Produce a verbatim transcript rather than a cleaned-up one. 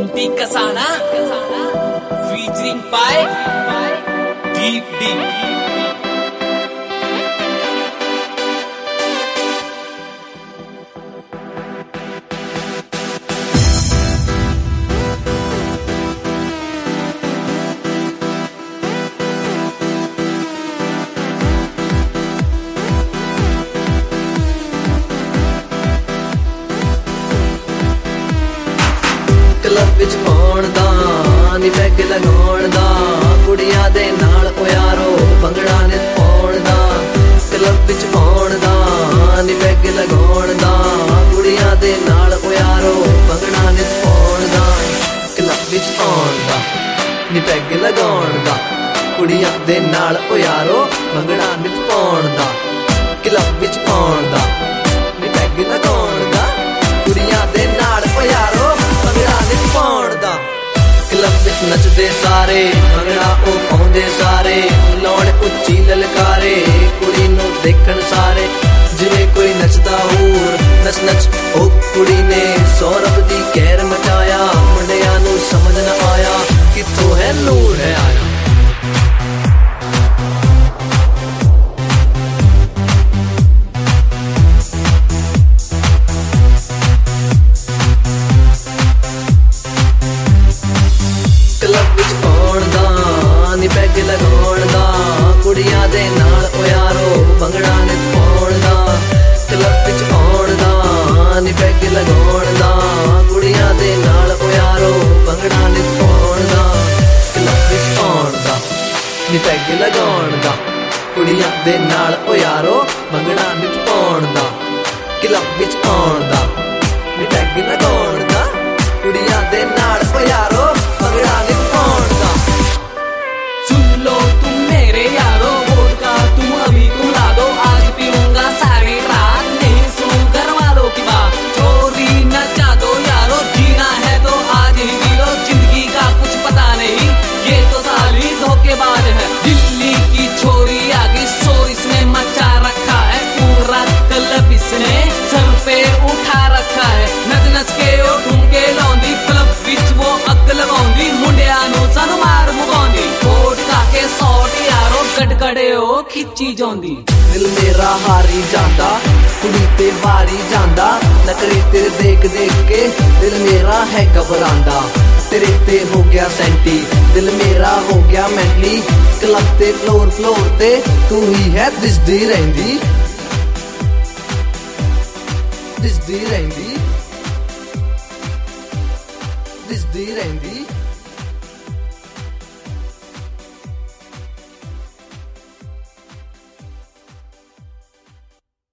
Monty Kasana, featuring by Deep Deep. Club विच पाउण दा नी पैग लगाउण दा कुड़ियां दे नाल ओ यारो भंगड़ा ने पाउण दा क्लब विच पाउण दा नी पैग लगाउण दा कुड़ियां दे नाल ओ यारो भंगड़ा ने पाउण दा क्लब विच पाउण दा नी पैग लगाउण दा कुड़ियां दे नाल ओ यारो भंगड़ा ने पाउण दा क्लब विच पाउण दा नी पैग लगाउण दा कुड़ियां दे नाल ओ यारो क्लब विच नचदे सारे भंगड़ा ओ पाउंदे सारे लौड़ उच्ची ललकारे कुड़ी नू देखण सारे जिवें कोई नचदा होर नच नच ओ कुड़ी ने सौरभ दी कहर मचाया मुंडियां नू समझ न आया किथों है नूर है आया पैग लगाउण दा कुड़ियां दे नाल ओ यारो भंगड़ा ने पाउण दा क्लब विच आउण दा नी पैग लगाउण दा कुड़ियां दे नाल ओ यारो भंगड़ा ने पाउण दा क्लब विच आउण दा नी पैग लगाउण दा कुड़ियां दे नाल ओ यारो भंगड़ा ने पाउण दा क्लब विच आउण दा नी पैग लगाउण दा कुड़ियां दे नाल ओ यारो भंगड़ा ने पाउण दा लो तुम मेरे यारो वोडका तुम अभी तुम ला दो आज पीऊंगा सारी रात नहीं सुन घर वालों की बात चोरी नचा दो यारो जीना है तो आज ही जी लो जिंदगी का कुछ पता नहीं ये तो साली धोखेबाज है दिल्ली की छोरी आगे शोर इसने मचा रखा है पूरा क्लब इसने सर पे उठा रखा है नच नच के ओ ठुमके लाउंदी क्लब विच वो अग लगाउंदी मुंडियां नू सन मार मुगाउंदी के सौट यारो कटकड़े ओ खिच्ची जांदी दिल मेरा हारी जांदा कुड़ी ते वारी जांदा नखरे तेरे देख देख के दिल मेरा है घबरांदा तेरे ते हो गया सेंटी दिल मेरा हो गया मेंटली क्लब ते फ्लोर फ्लोर ते तू ही है दिसदी रहिंदी दिसदी रहिंदी दिसदी रहिंदी